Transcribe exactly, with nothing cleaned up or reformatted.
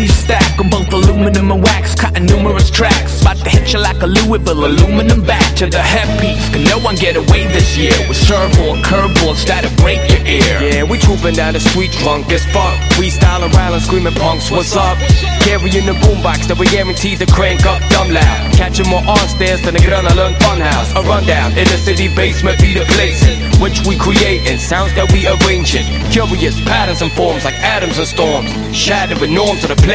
heavy stack on both aluminum and wax, cutting numerous tracks. About to hit you like a Louisville aluminum back to the headpiece. Can no one get away this year with servo curveballs that'll break your ear? Yeah, we trooping down the street drunk as fuck. We styling around and screaming punks, what's up? Carrying the boombox that we guaranteed to crank up dumb loud. Catching more on stairs than the Gröna Lund Funhouse. A rundown in the city basement be the place which we creating sounds that we arranging. Curious patterns and forms like atoms and storms, shattering norms of the place.